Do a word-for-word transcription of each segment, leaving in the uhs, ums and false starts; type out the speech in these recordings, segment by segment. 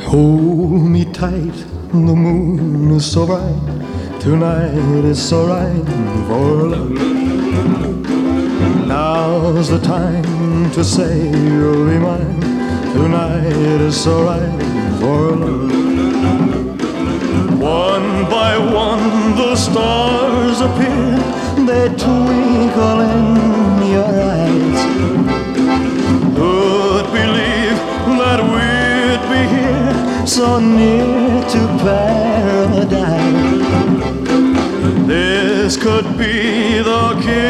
Hold me tight, the moon is so bright. Tonight is so right for love. Now's the time to say you'll be mine. Tonight is so right for love. One by one the stars appear. They twinkle in your eyes. Who'd believe that we'd be here, so near to paradise? This could be the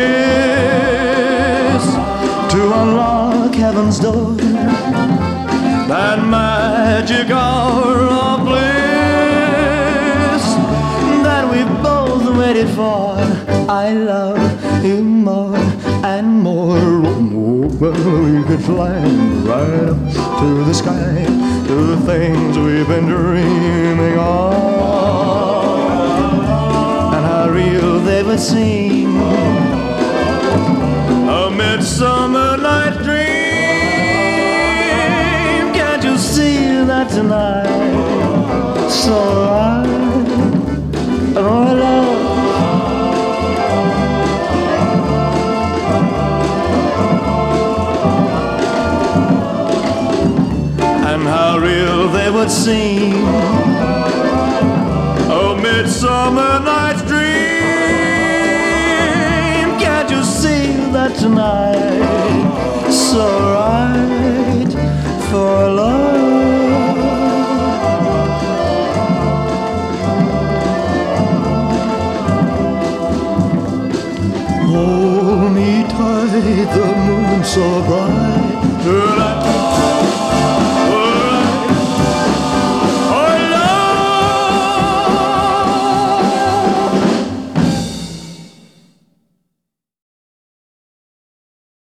kiss to unlock heaven's door, that magic hour of bliss that we both waited for. I love you more and more. Oh, well, we could fly right up to the sky, to the things we've been dreaming of, and how real they would seem. A midsummer night dream. Can't you see that tonight? So right, oh love. And how real they would seem. Oh, midsummer night's dream. Can't you see that tonight? So right for love. Hold me tight, the moon's so bright.